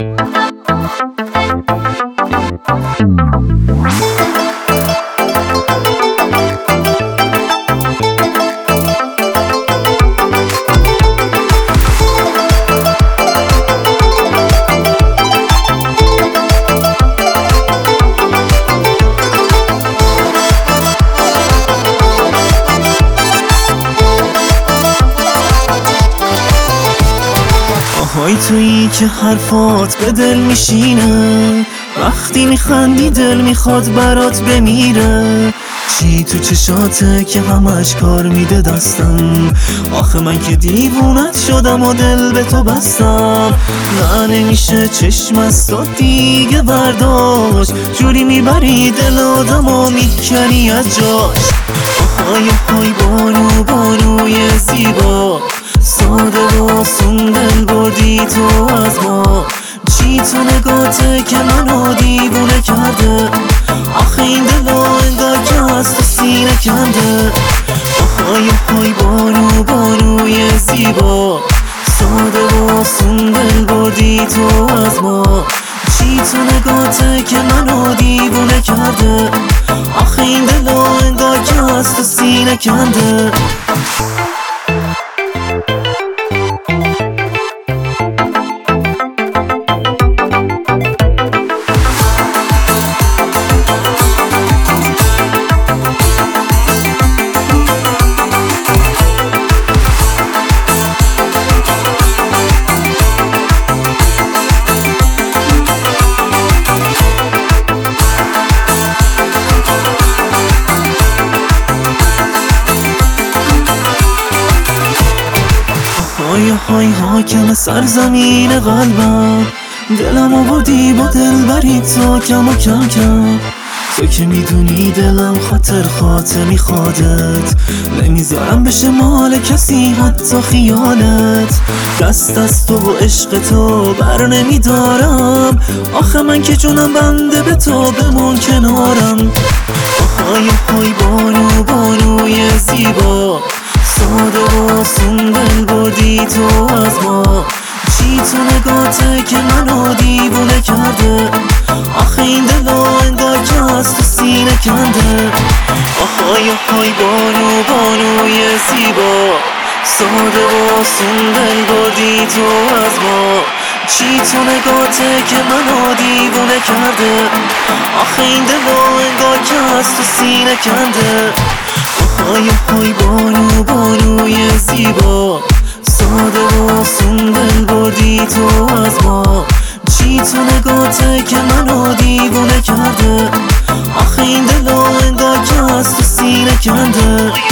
آهای تویی که حرفات به دل میشینه، وقتی میخندی دل میخواد برات بمیره. چی تو چشاته که همش کار میده دستم؟ آخه من که دیوونت شدم و دل به تو بستم. نه نمیشه چشم از تو دیگه برداشت، جوری میبری دل آدم و میکنی از جاش. آهای آهای بانو بانوی زیبا، ساده و آسون دل بردی تو از ما. چی تو نگاته که منو دیوونه کرده؟ آخه این دل انگار که از تو سینه کنده. آهای آهای بانو بانوی زیبا، ساده و آسون دل بردی تو از ما. چی تو نگاته که منو دیوونه کرده؟ آخه این دل انگار که از تو سینه کنده. های های حاکم سرزمین قلبم، دلمو بردی با دلبری تو کم و کم کم. تو که میدونی دلم خاطر خاطر میخوادت، نمیذارم بشه مال کسی حتی خیالت. دست از تو و عشق تو بر نمیدارم، آخه من که جونم بنده به تو بمون کنارم. آهای آهای بانو بانوی زیبا، ساده و آسون دل بردی تو از ما. چی تو نگاته که منو دیوونه کرده؟ آخه این دل انگار که از تو سینه کنده. آهای آهای بانو بانوی زیبا، ساده و آسون دل بردی تو از ما. چی تو نگاته که منو دیوونه کرده؟ آخه این دل انگار که از تو سینه کنده. آهای آهای بانو بانوی زیبا، ساده و آسون دل بردی تو از ما. چی تو نگاته که منو دیوونه کرده؟ آخه این دل انگار که از تو سینه کنده.